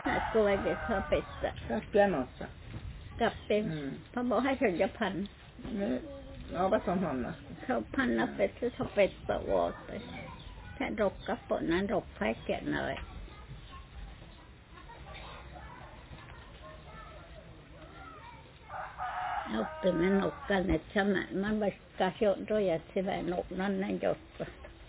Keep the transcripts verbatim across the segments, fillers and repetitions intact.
cô ấy cái thợเป็ดอะ Pianossa. กลับเป็นพอบอกให้ฉันจะพัน Ja, vad som hamnar. เขาพันนับเป็ดที่เขาเป็ดสวอตไปแค่รกกับปนนั้นรกไฟแก่หน่อยเอาแต่มันนกกันเนี่ยใช่ไหมมันไปกระโจนด้วยอย่างที่แบบนกนั่นนั่นหยดไป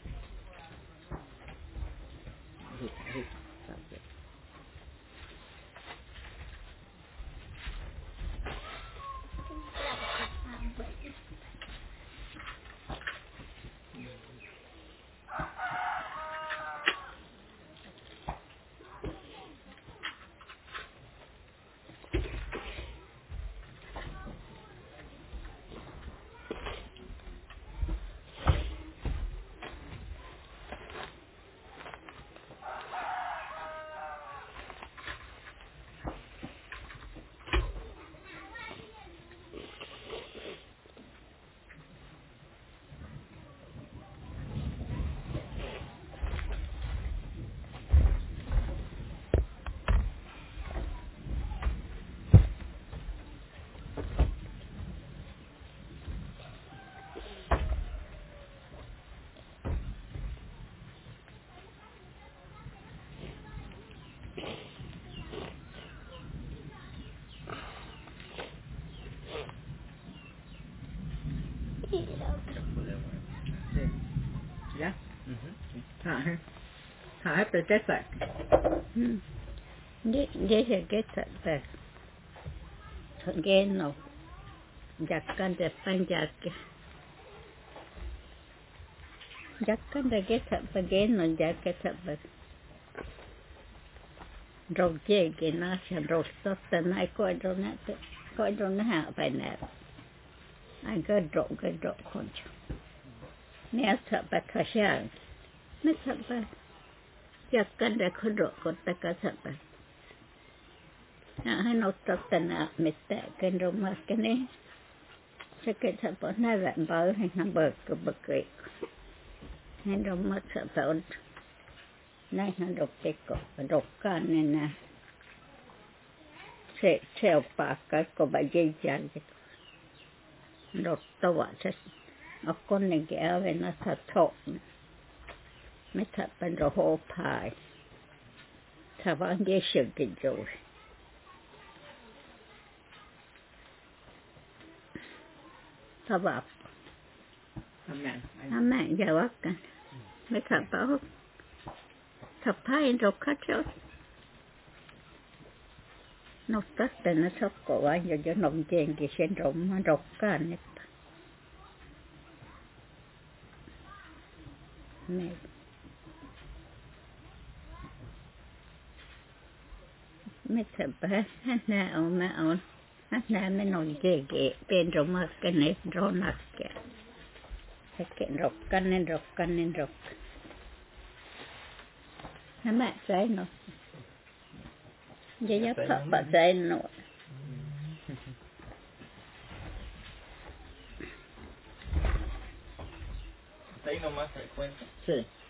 Ja. Här. Här är det så. Mm. Det det är det där. Geno. Jackan det panjak. Jackan det get up again on jacket up. Rog jeg na sen rostat den I går don't have går don't have by now. I go drop go drop conch. Nè sợ bạc khả sang. Mất sợ bạc. Chắc cần để khổ độ của ta cả sợ bạc. Hãy nốt tập tình ạ mệt tệ kênh rộng mạc cái này. Sẽ kênh sợ bạc này vẹn bớ hay nằm bờ của bậc kỷ. Hãy rộng mạc sợ bạc. Này nó độc tế cổ. Độc cả này nè. Sẽ treo bạc cái của bà dây dàn. Độc tàu ạ sẽ. Ở con này kìa về nó thật thộn. Mới thật bên rồi hô phai. Thật vẫn dễ sự kì rồi. Thật bọc. Hãy mạng giờ bác cả. Mới thật bảo. Thật phai rồi khát chốt. Nó tất tình nó sắp cổ anh rồi cho nồng chênh kì sen rộng mà rộng cả nếp. Mẹ. Mẹ thật bác. Hát nào mà ổn. Hát nào mới nồng ghê ghê. Bên rộng mạc cái này rô nạc kìa. Thế kiện rộng căn nên rộng căn nên rộng. Hả mẹ giấy nó. Giấy giáp thật bà giấy nó. ¿Está ahí nomás se cuenta? Sí.